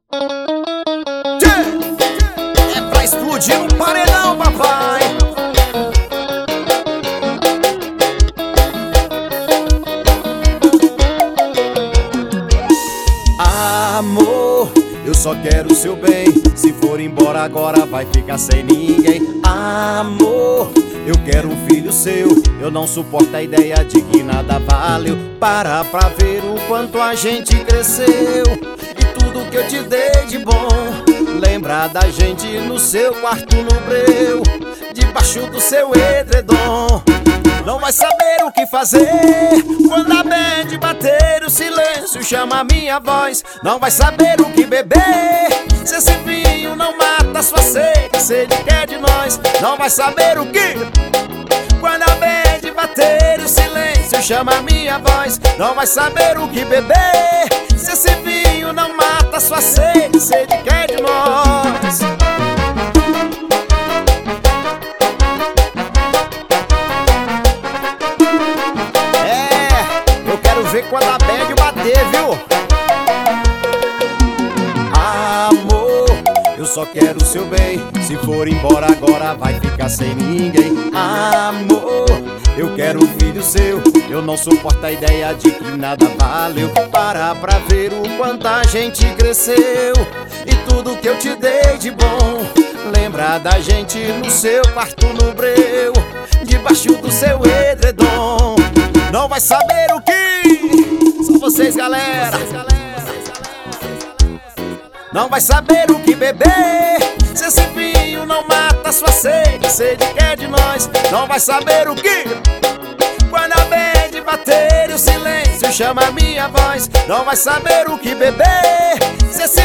É pra explodir um paredão, papai. Amor, eu só quero o seu bem. Se for embora agora vai ficar sem ninguém. Amor, eu quero um filho seu. Eu não suporto a ideia de que nada valeu. Para pra ver o quanto a gente cresceu e tudo que eu te dei de bom. Lembra da gente no seu quarto no breu, debaixo do seu edredom. Não vai saber o que fazer quando a band bater, o silêncio chama a minha voz. Não vai saber o que beber se esse vinho não mata sua sede, sede que é de nós. Não vai saber o que quando a band bater, o silêncio chama a minha voz. Não vai saber o que beber se esse vinho não mata sua sede, sede que é de nós. Quando a bad bater, viu? Amor, eu só quero o seu bem. Se for embora agora vai ficar sem ninguém. Amor, eu quero um filho seu. Eu não suporto a ideia de que nada valeu. Para pra ver o quanto a gente cresceu e tudo que eu te dei de bom. Lembra da gente no seu quarto no breu, debaixo do seu edredom. Não vai saber o que são vocês, galera. Não vai saber o que beber se esse vinho não mata sua sede, sede que é de nós. Não vai saber o que quando a band bater, o silêncio chama a minha voz. Não vai saber o que beber se esse